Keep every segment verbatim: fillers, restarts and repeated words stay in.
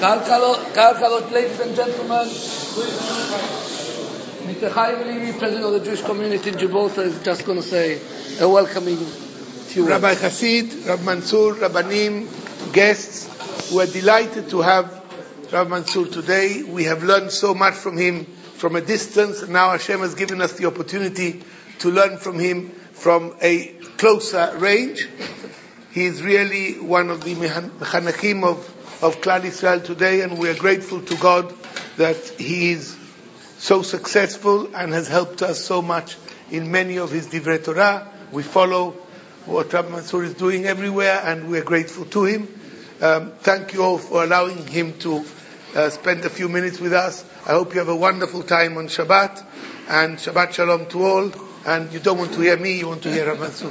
Kalkalot, ladies and gentlemen, Mister Chaim Levi, President of the Jewish community in Gibraltar, is just going to say a welcoming few words. Rabbi Hasid, Rabbi Mansour, Rabbanim, guests, we're delighted to have Rabbi Mansour today. We have learned so much from him from a distance, and now Hashem has given us the opportunity to learn from him from a closer range. He is really one of the mechanachim of, of Klal Yisrael today, and we are grateful to God that he is so successful and has helped us so much in many of his Divrei Torah. We follow what Rabbi Mansour is doing everywhere, and we are grateful to him. Um, thank you all for allowing him to uh, spend a few minutes with us. I hope you have a wonderful time on Shabbat, and Shabbat Shalom to all. And you don't want to hear me, you want to hear Rabbi Mansour.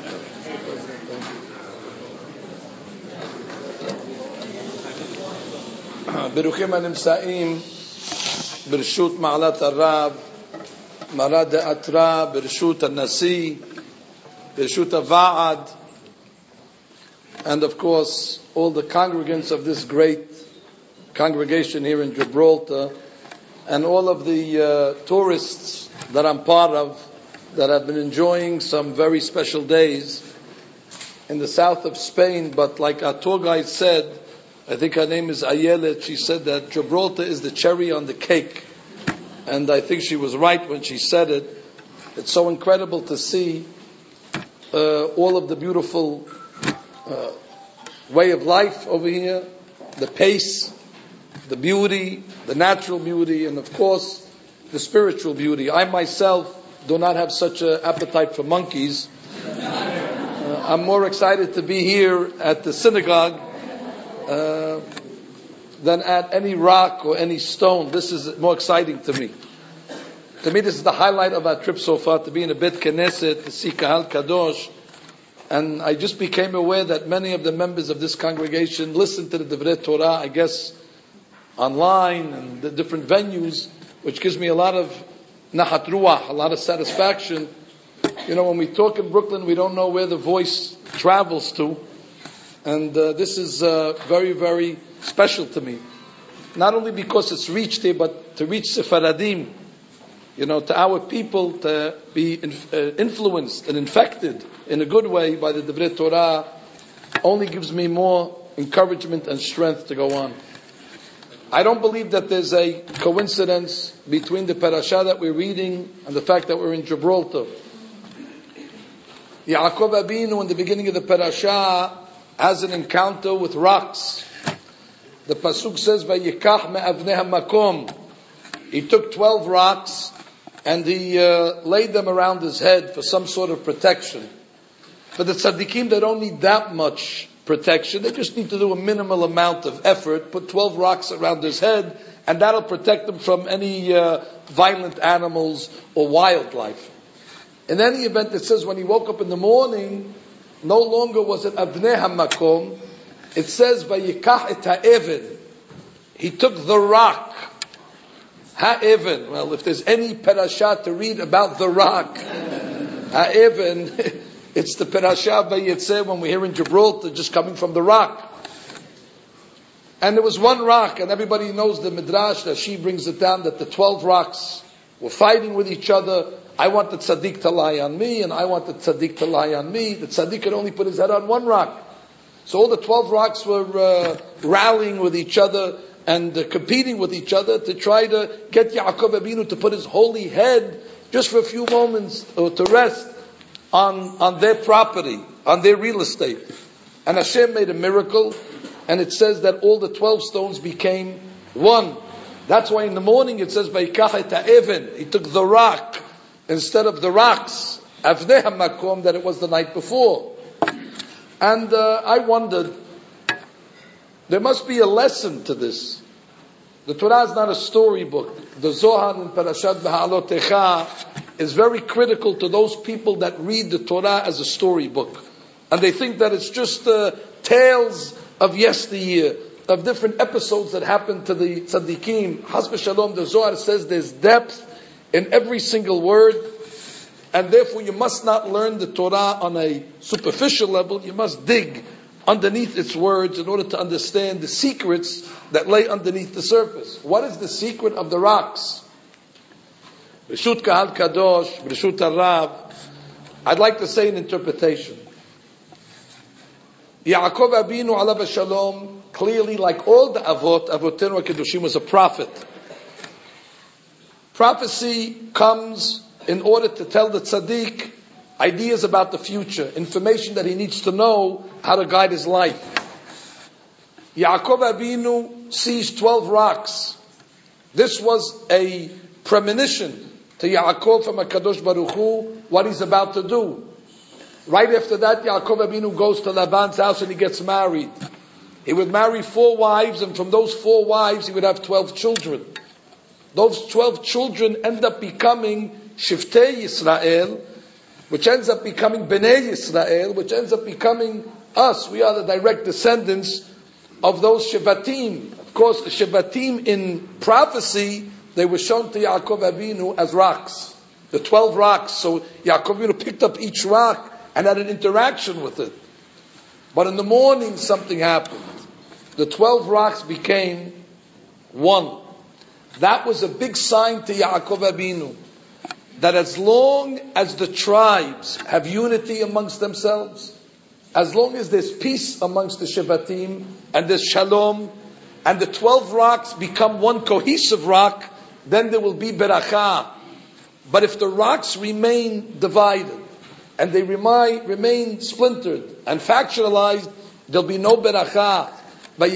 ברוכים הנמצאים ברשות מעלת הרב, מרא דאתרא, ברשות הנשיא, ברשות הוועד, and of course all the congregants of this great congregation here in Gibraltar, and all of the uh, tourists that I'm part of that have been enjoying some very special days in the south of Spain. But like our tour guide said, I think her name is Ayelet, she said that Gibraltar is the cherry on the cake. And I think she was right when she said it. It's so incredible to see uh, all of the beautiful uh, way of life over here, the pace, the beauty, the natural beauty, and of course, the spiritual beauty. I myself do not have such an appetite for monkeys. Uh, I'm more excited to be here at the synagogue Uh, than at any rock or any stone. This is more exciting to me. To me, this is the highlight of our trip so far, to be in a Bet Knesset, to see Kahal Kadosh. And I just became aware that many of the members of this congregation listen to the Divrei Torah, I guess, online and the different venues, which gives me a lot of nahat ruach, a lot of satisfaction. You know, when we talk in Brooklyn, we don't know where the voice travels to. And uh, this is uh, very, very special to me. Not only because it's reached here, but to reach Sephardim, you know, to our people, to be inf- uh, influenced and infected in a good way by the Divrei Torah, only gives me more encouragement and strength to go on. I don't believe that there's a coincidence between the parasha that we're reading and the fact that we're in Gibraltar. Yaakov Abinu, in the beginning of the parasha, has an encounter with rocks. The pasuk says, "Vayikach me'avnei hamakom." He took twelve rocks and he uh, laid them around his head for some sort of protection. For the tzaddikim, they don't need that much protection. They just need to do a minimal amount of effort. Put twelve rocks around his head, and that'll protect them from any uh, violent animals or wildlife. In any event, it says when he woke up in the morning, no longer was it Avnei HaMakom. It says, Vayikach et ha'even. He took the rock. Ha'even. Well, if there's any parasha to read about the rock, ha'even, it's the parasha Vayetzeh when we're here in Gibraltar, just coming from the rock. And there was one rock, and everybody knows the Midrash, that she brings it down, that the twelve rocks were fighting with each other. I want the tzaddik to lie on me, and I want the tzaddik to lie on me. The tzaddik could only put his head on one rock. So all the twelve rocks were uh, rallying with each other and uh, competing with each other to try to get Yaakov Abinu to put his holy head just for a few moments or to rest on, on their property, on their real estate. And Hashem made a miracle, and it says that all the twelve stones became one. That's why in the morning it says, Vayikach et ha'even. He took the rock instead of the rocks, Avnei HaMakom, that it was the night before. And uh, I wondered, there must be a lesson to this. The Torah is not a storybook. The Zohar in Parashat Beha'alotecha is very critical to those people that read the Torah as a storybook. And they think that it's just uh, tales of yesteryear, of different episodes that happened to the tzaddikim. Chas v'shalom, the Zohar says there's depth in every single word, and therefore you must not learn the Torah on a superficial level. You must dig underneath its words in order to understand the secrets that lay underneath the surface. What is the secret of the rocks? Reshut Kahal Kadosh, Reshut Harav, I'd like to say an interpretation. Yaakov Abinu alav shalom, clearly like all the Avot, Avotenu HaKedoshim was a prophet. Prophecy comes in order to tell the tzaddik ideas about the future, information that he needs to know how to guide his life. Yaakov Abinu sees twelve rocks. This was a premonition to Yaakov from HaKadosh Baruch Hu, what he's about to do. Right after that, Yaakov Abinu goes to Laban's house and he gets married. He would marry four wives, and from those four wives he would have twelve children. Those twelve children end up becoming Shiftei Yisrael, which ends up becoming Bnei Yisrael, which ends up becoming us. We are the direct descendants of those Shevatim. Of course, the Shevatim in prophecy, they were shown to Yaakov Abinu as rocks. The twelve rocks. So Yaakov Abinu picked up each rock and had an interaction with it. But in the morning something happened. The twelve rocks became one. That was a big sign to Yaakov Abinu that as long as the tribes have unity amongst themselves, as long as there's peace amongst the Shevatim and there's shalom, and the twelve rocks become one cohesive rock, then there will be beracha. But if the rocks remain divided and they remain, remain splintered and factionalized, there'll be no beracha. What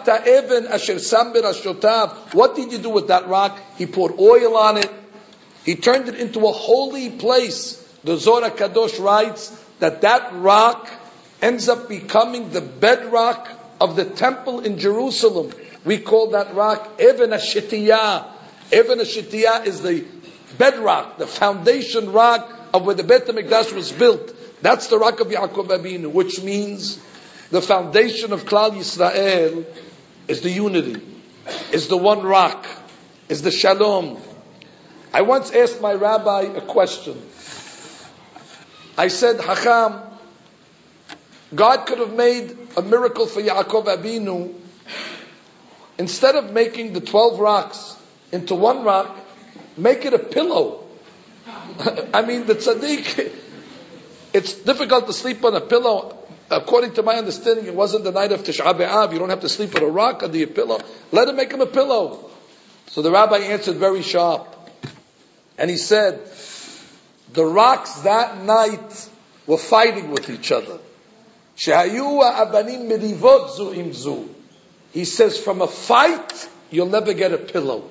did you do with that rock? He poured oil on it. He turned it into a holy place. The Zohar Kadosh writes that that rock ends up becoming the bedrock of the temple in Jerusalem. We call that rock Even HaShetiyah. Even HaShetiyah is the bedrock, the foundation rock of where the Beit HaMikdash was built. That's the rock of Yaakov Abinu, which means the foundation of Klal Yisrael is the unity, is the one rock, is the shalom. I once asked my rabbi a question. I said, Hacham, God could have made a miracle for Yaakov Abinu. Instead of making the twelve rocks into one rock, make it a pillow. I mean, the tzaddik, it's difficult to sleep on a pillow. According to my understanding, it wasn't the night of Tisha B'Av. You don't have to sleep on a rock under your pillow. Let him make him a pillow. So the rabbi answered very sharp. And he said, the rocks that night were fighting with each other. He says, from a fight, you'll never get a pillow.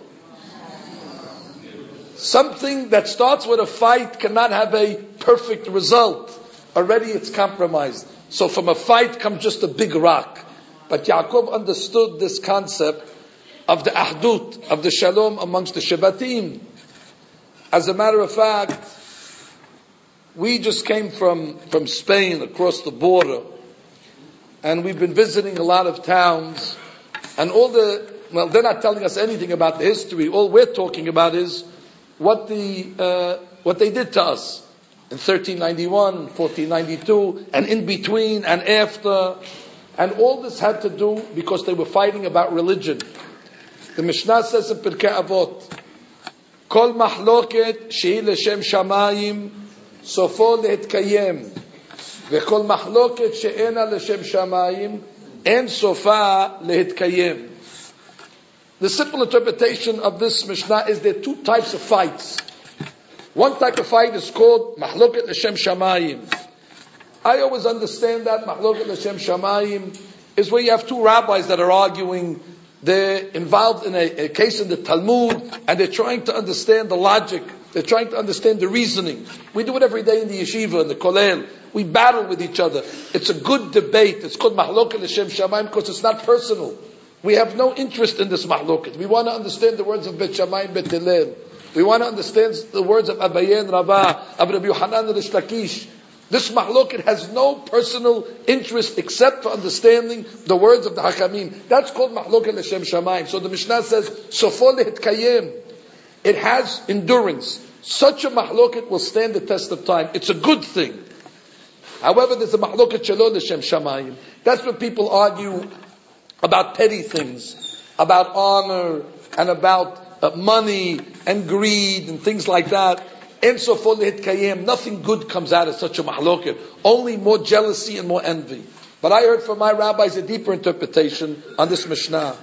Something that starts with a fight cannot have a perfect result. Already it's compromised. So from a fight comes just a big rock. But Yaakov understood this concept of the ahdut, of the shalom amongst the Shevatim. As a matter of fact, we just came from, from Spain across the border, and we've been visiting a lot of towns, and all the, well, they're not telling us anything about the history. All we're talking about is what the, uh, what they did to us in thirteen ninety-one, fourteen ninety-two, and in between and after. And all this had to do because they were fighting about religion. The Mishnah says in Pirkei Avot, Kol mahloket shehi l'shem shamayim, sofo lehitkayem. V'kol mahloket she'ena l'shem shamayim, en sofa lehitkayem. The simple interpretation of this Mishnah is there are two types of fights. One type of fight is called mahloket l'shem shamayim. I always understand that mahloket l'shem shamayim is where you have two rabbis that are arguing. They're involved in a, a case in the Talmud, and they're trying to understand the logic. They're trying to understand the reasoning. We do it every day in the yeshiva, in the kollel. We battle with each other. It's a good debate. It's called mahloket l'shem shamayim because it's not personal. We have no interest in this mahloket. We want to understand the words of Bet Shammai and Bet Hillel. We want to understand the words of Abaye and Rava, of Rabbi Yohanan and Rish Lakish. This mahloket has no personal interest except for understanding the words of the Hakamim. That's called mahloket l'shem shamayim. So the Mishnah says, Sofo lehitkayem. It has endurance. Such a mahloket will stand the test of time. It's a good thing. However, there's a mahloket shelo l'shem shamayim. That's when people argue about petty things, about honor and about uh, money and greed and things like that. En sofo lehitkayem, nothing good comes out of such a mahloket. Only more jealousy and more envy. But I heard from my rabbis a deeper interpretation on this Mishnah.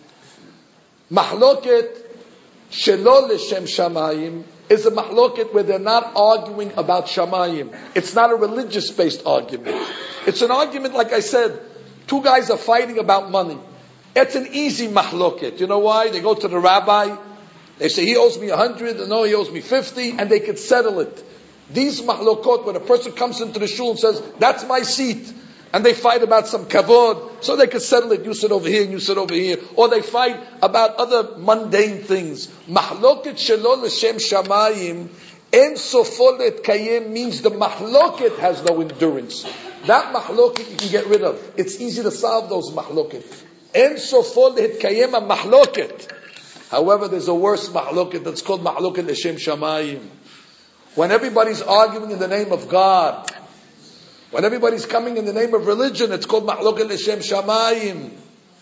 Mahloket shelo l'shem shamayim is a mahloket where they're not arguing about shamayim. It's not a religious-based argument. It's an argument, like I said, two guys are fighting about money. It's an easy mahloket. You know why? They go to the rabbi, they say, he owes me a hundred, and no, he owes me fifty, and they could settle it. These mahlokot, when a person comes into the shul and says, that's my seat, and they fight about some kavod, so they could settle it. You sit over here and you sit over here. Or they fight about other mundane things. Mahloket shelo l'shem shamayim, en sofo lehitkayem means the mahloket has no endurance. That mahloket you can get rid of. It's easy to solve those mahloket. En sofo lehitkayem a mahloket. However, there's a worse mahloket that's called mahloket l'shem shamayim. When everybody's arguing in the name of God, when everybody's coming in the name of religion, it's called mahloket l'shem shamayim.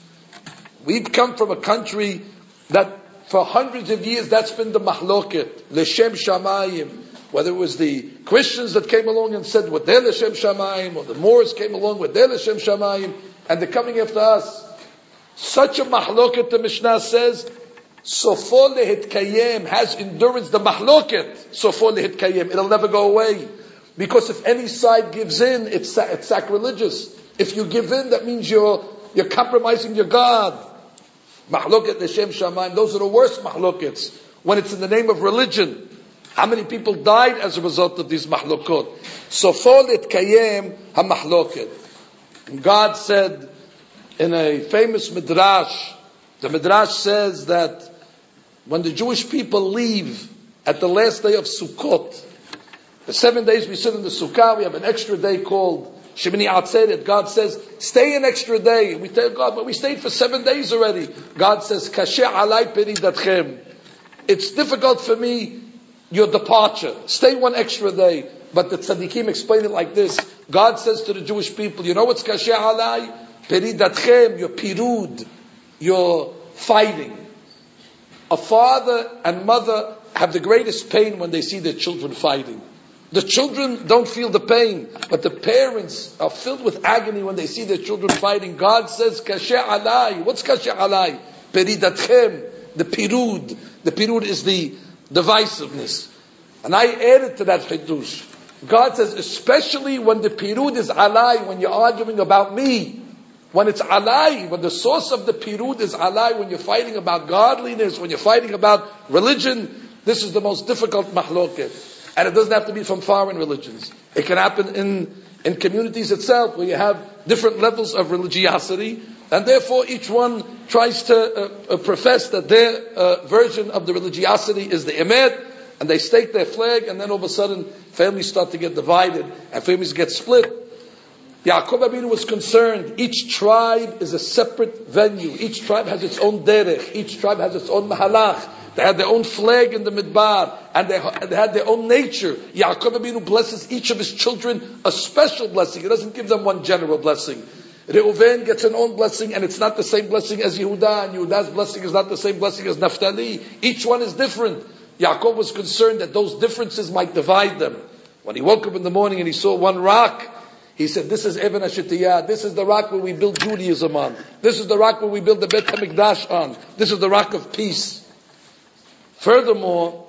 We've come from a country that for hundreds of years that's been the mahloket l'shem shamayim. Whether it was the Christians that came along and said what they're l'shem shamayim, or the Moors came along with their l'shem shamayim, and they're coming after us. Such a mahloket, the Mishnah says, sofo lehitkayem, has endurance. The mahloket sofo lehitkayem, it'll never go away. Because if any side gives in, it's, it's sacrilegious. If you give in, that means you're you're compromising your God. Mahloket l'shem shamayim, those are the worst mahlokets. When it's in the name of religion. How many people died as a result of these mahlokot? Sofo lehitkayem ha mahloket. God said in a famous midrash, the midrash says that when the Jewish people leave at the last day of Sukkot, the seven days we sit in the Sukkah, we have an extra day called Shemini Atzeret. God says, stay an extra day. And we tell God, but we stayed for seven days already. God says, Kashe alai peridatchem. It's difficult for me, your departure. Stay one extra day. But the tzaddikim explain it like this. God says to the Jewish people, you know what's Kashe alai? Peridatchem, your pirud, your fighting. A father and mother have the greatest pain when they see their children fighting. The children don't feel the pain, but the parents are filled with agony when they see their children fighting. God says, Kashe alai. What's Kashe alai? Peridatchem, the pirud. The pirud is the divisiveness. And I added to that chidush. God says, especially when the pirud is alai, when you're arguing about me, when it's alai, when the source of the pirud is alai, when you're fighting about godliness, when you're fighting about religion, this is the most difficult mahloket. And it doesn't have to be from foreign religions. It can happen in, in communities itself, where you have different levels of religiosity, and therefore each one tries to uh, uh, profess that their uh, version of the religiosity is the emet, and they stake their flag, and then all of a sudden families start to get divided, and families get split. Yaakov Abinu was concerned. Each tribe is a separate venue. Each tribe has its own derech. Each tribe has its own mahalach. They had their own flag in the midbar, and they, they had their own nature. Yaakov Abinu blesses each of his children a special blessing. He doesn't give them one general blessing. Reuven gets an own blessing, and it's not the same blessing as Yehuda, and Yehuda's blessing is not the same blessing as Naphtali. Each one is different. Yaakov was concerned that those differences might divide them. When he woke up in the morning and he saw one rock, he said, this is Even HaShetiyah. This is the rock where we build Judaism on. This is the rock where we build the Beit HaMikdash on. This is the rock of peace. Furthermore,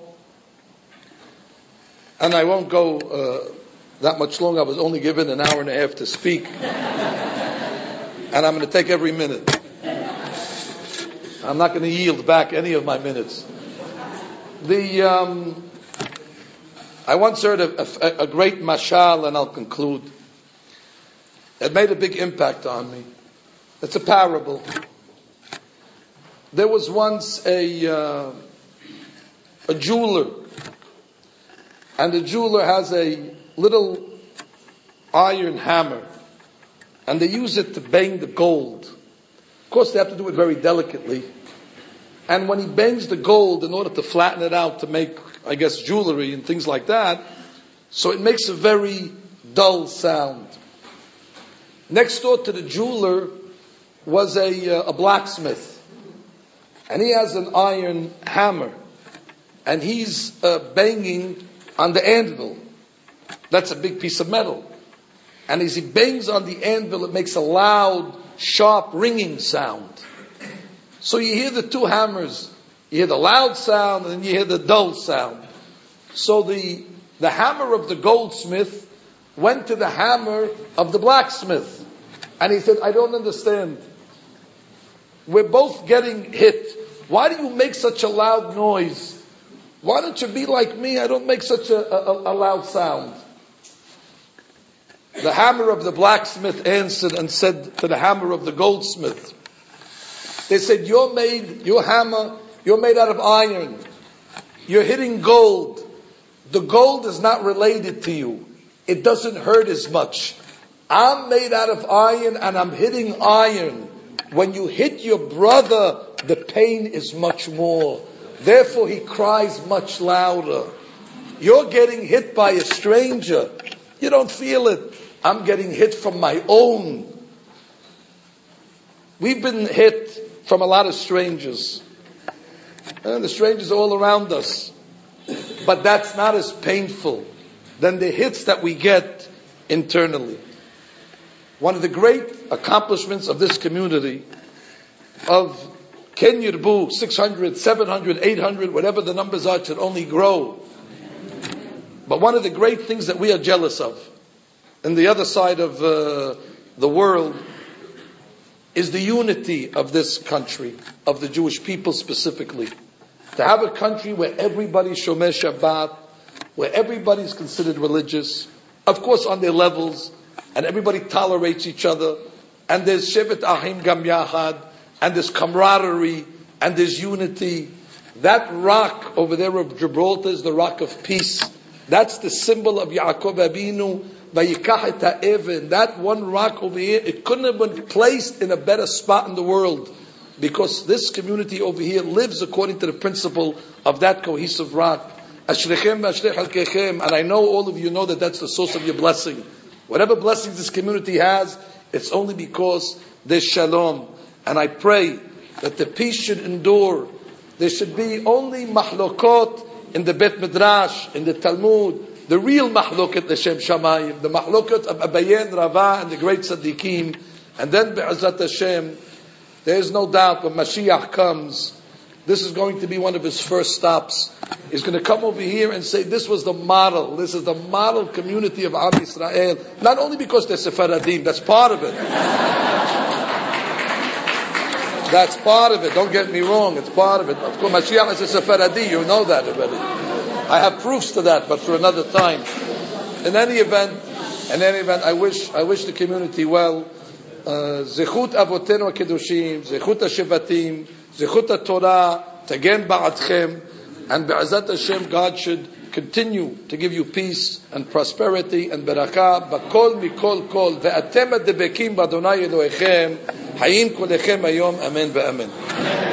and I won't go uh, that much long. I was only given an hour and a half to speak. And I'm going to take every minute. I'm not going to yield back any of my minutes. The um, I once heard a, a, a great mashal, and I'll conclude. It made a big impact on me. It's a parable. There was once a uh, a jeweler, and the jeweler has a little iron hammer, and they use it to bang the gold. Of course, they have to do it very delicately. And when he bangs the gold in order to flatten it out to make, I guess, jewelry and things like that, so it makes a very dull sound. Next door to the jeweler was a, uh, a blacksmith. And he has an iron hammer. And he's uh, banging on the anvil. That's a big piece of metal. And as he bangs on the anvil, it makes a loud, sharp, ringing sound. So you hear the two hammers. You hear the loud sound and you hear the dull sound. So the, the hammer of the goldsmith went to the hammer of the blacksmith. And he said, I don't understand. We're both getting hit. Why do you make such a loud noise? Why don't you be like me? I don't make such a, a, a loud sound. The hammer of the blacksmith answered and said to the hammer of the goldsmith, they said, you're made, your hammer, you're made out of iron. You're hitting gold. The gold is not related to you. It doesn't hurt as much. I'm made out of iron and I'm hitting iron. When you hit your brother, the pain is much more. Therefore he cries much louder. You're getting hit by a stranger. You don't feel it. I'm getting hit from my own. We've been hit from a lot of strangers. And the strangers are all around us. But that's not as painful than the hits that we get internally. One of the great accomplishments of this community, of Ken Yirbu, six hundred, seven hundred, eight hundred, whatever the numbers are, should only grow. But one of the great things that we are jealous of, in the other side of uh, the world, is the unity of this country, of the Jewish people specifically. To have a country where everybody's Shomer Shabbat, where everybody's considered religious, of course on their levels, and everybody tolerates each other, and there's Shevet Ahim Gam Yahad, and there's camaraderie, and there's unity. That rock over there of Gibraltar is the rock of peace. That's the symbol of Yaakov Abinu, Vayikach et ha'even. That one rock over here, it couldn't have been placed in a better spot in the world, because this community over here lives according to the principle of that cohesive rock. Ashrechem v'ashrech halkechem. And I know all of you know that that's the source of your blessing. Whatever blessings this community has, it's only because there's shalom. And I pray that the peace should endure. There should be only mahlokot in the Bet Midrash, in the Talmud, the real mahlokot L'Shem Shamayim, the mahlokot of Abayen, Rava, and the great tzaddikim. And then Be'ezrat Hashem, there is no doubt when Mashiach comes, this is going to be one of his first stops. He's going to come over here and say, this was the model. This is the model community of Am Yisrael. Not only because they're Sephardim, that's part of it. That's part of it. Don't get me wrong. It's part of it. Of course, Mashiach is a Sephardi. You know that already. I have proofs to that, but for another time. In any event, in any event, I wish, I wish the community well. Zechut Avotenu HaKedoshim, Zechut HaShevatim, Zechut HaTorah, Tagen Ba'adchem, and Be'ezat Hashem, God should continue to give you peace and prosperity and barakah. Bakol mikol kol, ve'atem adebekim b'Adonai Elohechem, hayin kolechem hayom, amen ve'amen.